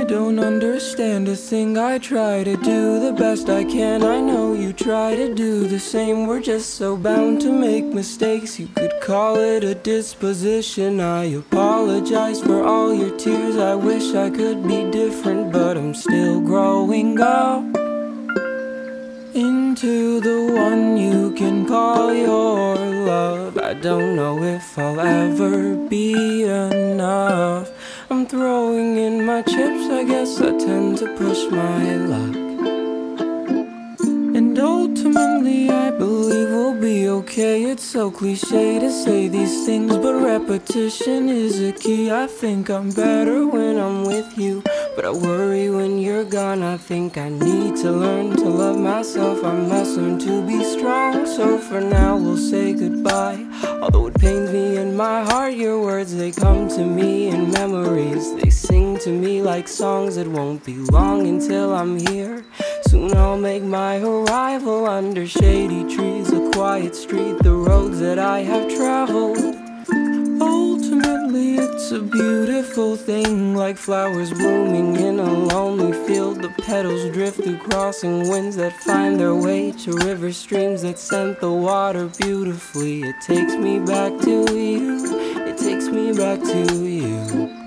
I don't understand a thing. I try to do the best I can. I know you try to do the same. We're just so bound to make mistakes. You could call it a disposition. I apologize for all your tears. I wish I could be different, but I'm still growing up into the one you can call your love. I don't know if I'll ever be enough. I'm throwing in my chips, I guess I tend to push my luck. And ultimately I believe we'll be okay. It's so cliche to say these things, but repetition is a key. I think I'm better when I'm with you, but I worry when you're gone. I think I need to learn to love myself. I must learn to be strong. So for now we'll say goodbye. Although it pains me in my heart, your words, they come to me in memories. They sing to me like songs. It won't be long until I'm here. Soon I'll make my arrival under shady trees, a quiet street, the roads that I have traveled. Ultimately it's a beautiful thing, like flowers blooming in a lonely field. The petals drift through crossing winds that find their way to river streams that scent the water beautifully. It takes me back to you, it takes me back to you.